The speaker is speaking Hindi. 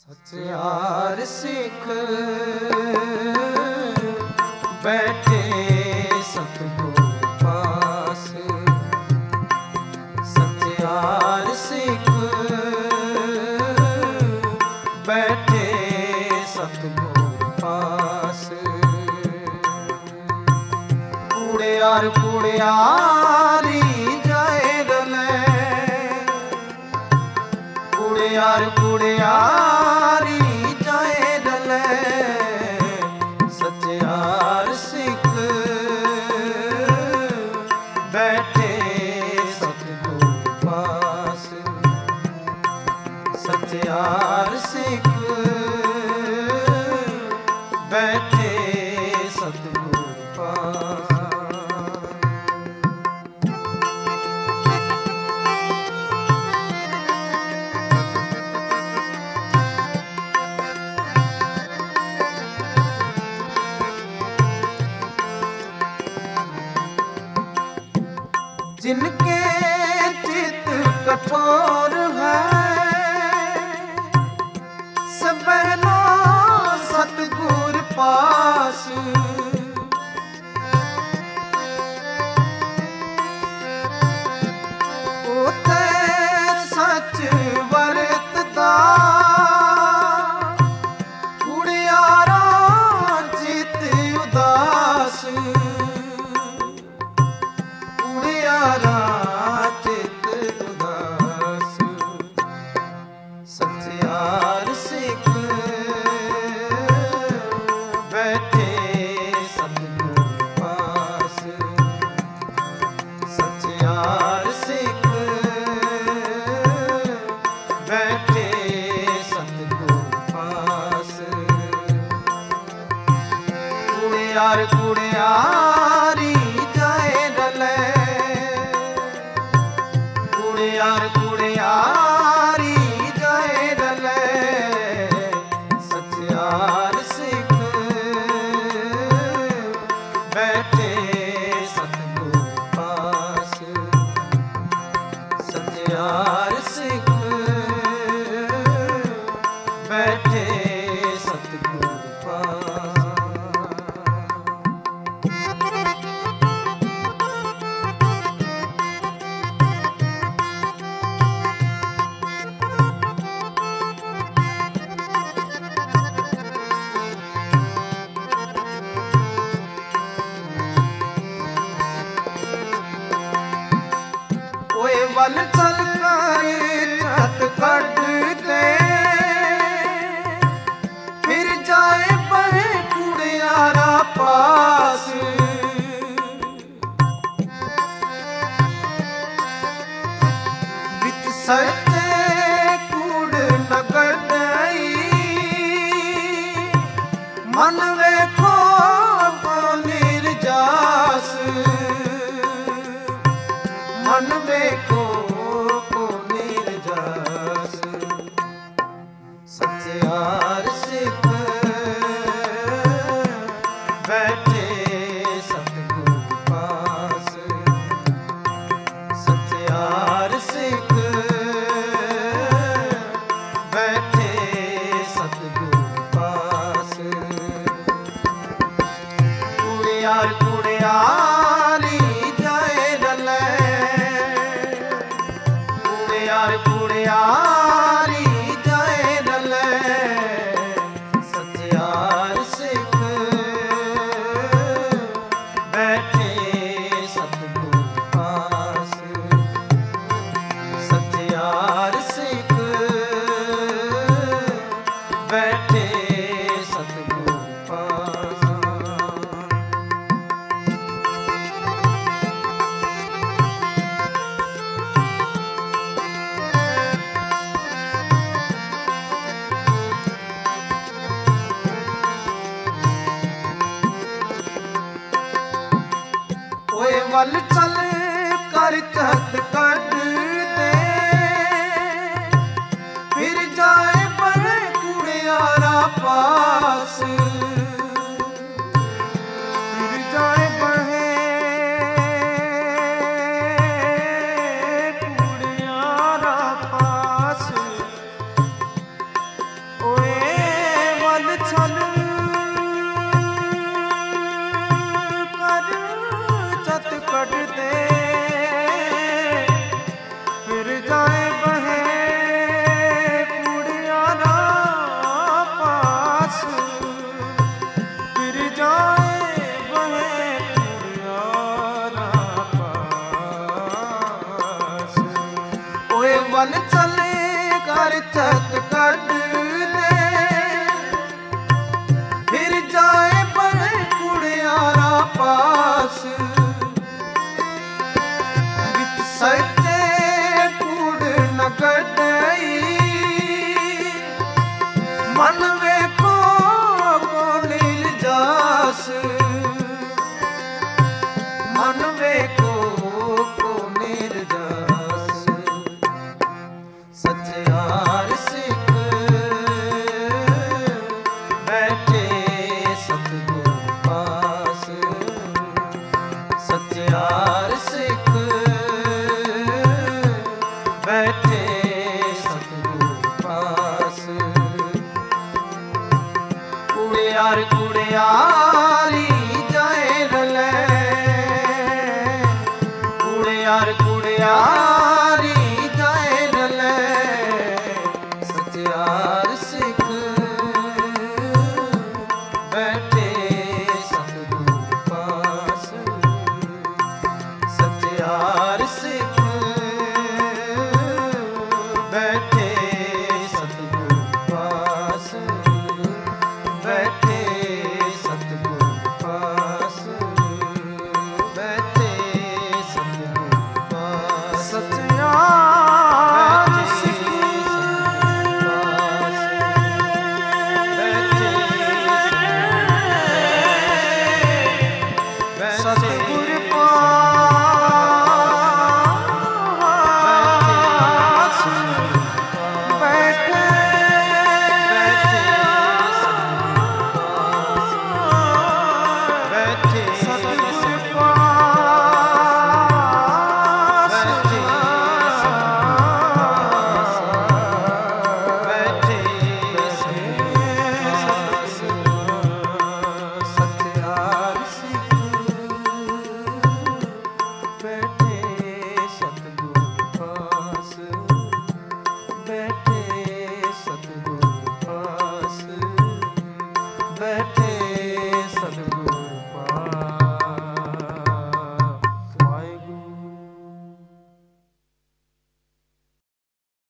सत्यार सिख बैठे सतगुरु पास। सत्यार सिख बैठे सतगुरु पास। कुड़ियार कुड़ियारी जाए रले, कुड़ियार कुड़ियारी जाए रले। सत्यार सिख बैठे सतगुरु पास। सत्यार सिख बैठे सतगुरु पास। जिनके चित कठोर है, सबहनो सतगुर पास। ओते सच वरतदा कुड़ियारा चित उदास। कुड़ियारा चित उदास। सत्यार सिख बैठे सतगुरु पास। सत्यार सिख बैठे सतगुरु पास। कुड़ियार कुड़ियारी जाए रले, कुड़ियार कुड़ियारी जाए रले। सत्यार सिख बैठे सतगुरु पास। सत्यार सिख बैठे सतगुरु पास। वल चल कर छत कट दे, फिर जाए बहे कुड़ियारा पास। विच सचे कूड़ नगर दई, मन वेखो को निर्जास। मन वेखो को निर्जास। सत्यार सिख बैठे सतगुरु पास। सत्यार सिख बैठे सतगुरु पास। कुड़ियार कुड़ियारी जाए रले, कुड़ियार कुड़ियारी जाए रले। सत्यार सिख बैठे सतगुरु पास। सत्यार सिख बैठे सतगुरु पास। वल चल कर छत कट दे, फिर जाए बहे कुड़ियारा पास। फिर जाए बहे कुड़ियारा पास। इज्जत कट दे फिर जाए बड़े कुड़ियारा पास विच सच्चे कूड़ न कटई मन वेखो को निर्जास मन वेखो को निर्जास सच्चार सिख बैठे सतगुरु पास सच्चार सिख बैठे सतगुरु पास कुड़ियार कुड़ियारी जाए रले कुड़ियार कुड़ियारी जाए रले सच्चार सिख बैठे सतगुरु पास सच्चार सिख बैठे सतगुरु पास बैठे सतगुरु पास बैठे सतगुरु पास सच्चार सिख बैठे सतगुरु पास बैठे सतगुरु पास बैठे सच्चार सिख बैठे सतगुरु पास बैठे